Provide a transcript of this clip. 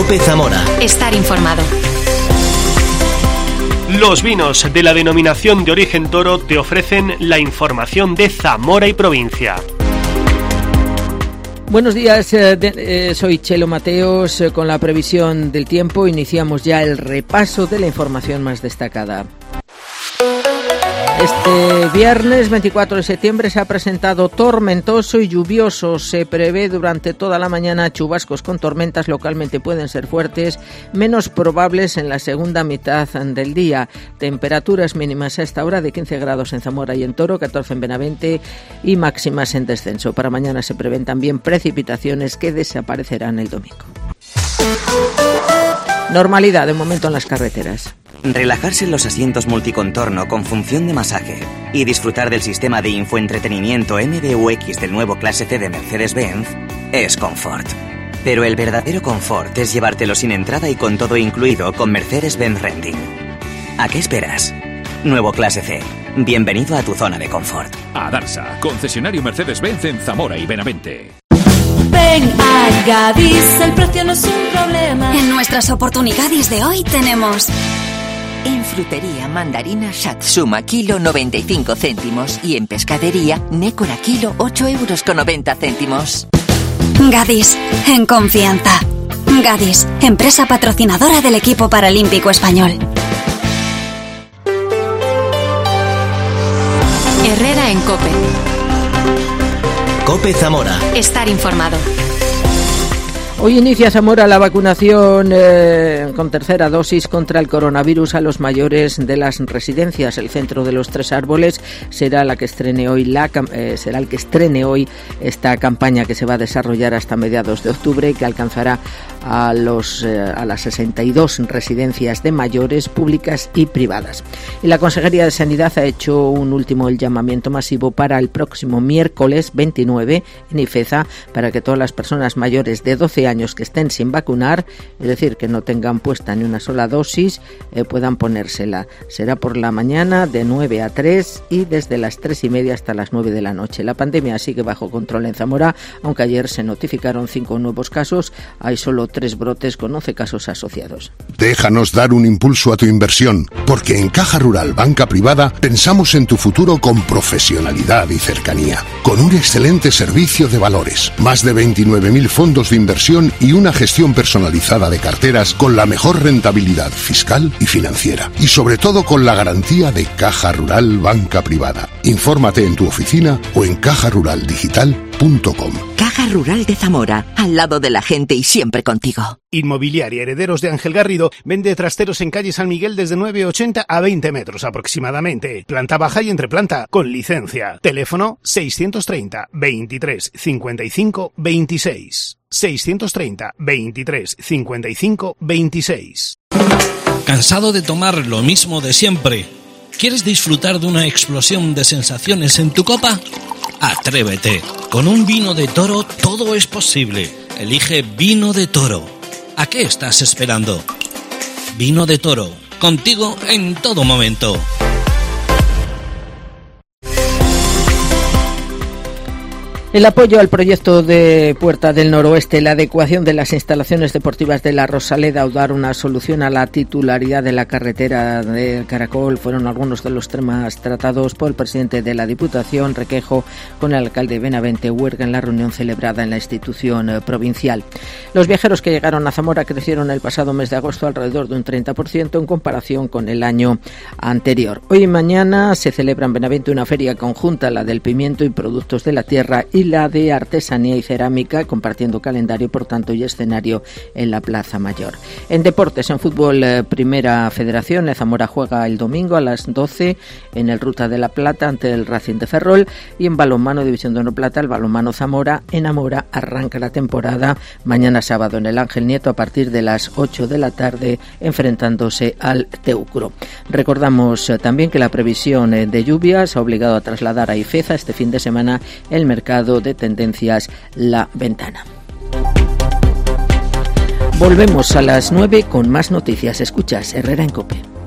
COPE Zamora. Estar informado. Los vinos de la denominación de origen Toro te ofrecen la información de Zamora y provincia. Buenos días, soy Chelo Mateos. Con la previsión del tiempo iniciamos ya el repaso de la información más destacada. Este viernes 24 de septiembre se ha presentado tormentoso y lluvioso. Se prevé durante toda la mañana chubascos con tormentas, localmente pueden ser fuertes, menos probables en la segunda mitad del día. Temperaturas mínimas a esta hora de 15 grados en Zamora y en Toro, 14 en Benavente y máximas en descenso. Para mañana se prevén también precipitaciones que desaparecerán el domingo. Normalidad de momento en las carreteras. Relajarse en los asientos multicontorno con función de masaje y disfrutar del sistema de infoentretenimiento MBUX del nuevo Clase C de Mercedes-Benz es confort. Pero el verdadero confort es llevártelo sin entrada y con todo incluido con Mercedes-Benz Renting. ¿A qué esperas? Nuevo Clase C. Bienvenido a tu zona de confort. A Darsa, concesionario Mercedes-Benz en Zamora y Benavente. Ven a Gadis, el precio no es un problema. En nuestras oportunidades de hoy tenemos... En frutería, mandarina Satsuma, kilo 95 céntimos. Y en pescadería, Nécora, kilo 8,90 €. Gadis, en confianza. Gadis, empresa patrocinadora del equipo paralímpico español. Herrera en COPE. COPE Zamora. Estar informado. Hoy inicia Zamora la vacunación con tercera dosis contra el coronavirus a los mayores de las residencias. El Centro de los Tres Árboles será el que estrene hoy esta campaña que se va a desarrollar hasta mediados de octubre y que alcanzará a las 62 residencias de mayores públicas y privadas. Y la Consejería de Sanidad ha hecho un último llamamiento masivo para el próximo miércoles 29 en Ifeza para que todas las personas mayores de 12 años que estén sin vacunar, es decir, que no tengan puesta ni una sola dosis, puedan ponérsela. Será por la mañana de 9 a 3 y desde las 3:30 hasta las 9 de la noche. La pandemia sigue bajo control en Zamora, aunque ayer se notificaron 5 nuevos casos, hay solo 3 brotes con 11 casos asociados. Déjanos dar un impulso a tu inversión, porque en Caja Rural Banca Privada pensamos en tu futuro con profesionalidad y cercanía, con un excelente servicio de valores, más de 29.000 fondos de inversión y una gestión personalizada de carteras con la mejor rentabilidad fiscal y financiera. Y sobre todo con la garantía de Caja Rural Banca Privada. Infórmate en tu oficina o en cajaruraldigital.com. Caja Rural de Zamora, al lado de la gente y siempre contigo. Inmobiliaria Herederos de Ángel Garrido vende trasteros en calle San Miguel desde 9,80 a 20 metros aproximadamente. Planta baja y entreplanta, con licencia. Teléfono 630 23 55 26. 630 23 55 26. ¿Cansado de tomar lo mismo de siempre? ¿Quieres disfrutar de una explosión de sensaciones en tu copa? Atrévete. Con un vino de Toro todo es posible. Elige Vino de Toro. ¿A qué estás esperando? Vino de Toro, contigo en todo momento. El apoyo al proyecto de Puerta del Noroeste, la adecuación de las instalaciones deportivas de la Rosaleda o dar una solución a la titularidad de la carretera del Caracol fueron algunos de los temas tratados por el presidente de la Diputación, Requejo, con el alcalde de Benavente, Huerga, en la reunión celebrada en la institución provincial. Los viajeros que llegaron a Zamora crecieron el pasado mes de agosto alrededor de un 30% en comparación con el año anterior. Hoy y mañana se celebra en Benavente una feria conjunta, la del pimiento y productos de la tierra, y la de artesanía y cerámica, compartiendo calendario, por tanto, y escenario en la Plaza Mayor. En deportes, en fútbol, Primera Federación, el Zamora juega el domingo a las 12 en el Ruta de la Plata ante el Racing de Ferrol, y en balonmano, División de Honor Plata, el balonmano Zamora en Amora arranca la temporada mañana sábado en el Ángel Nieto a partir de las 8 de la tarde, enfrentándose al Teucro. Recordamos también que la previsión de lluvias ha obligado a trasladar a Ifeza este fin de semana el mercado de tendencias La Ventana. Volvemos a las 9 con más noticias. Escuchas Herrera en COPE.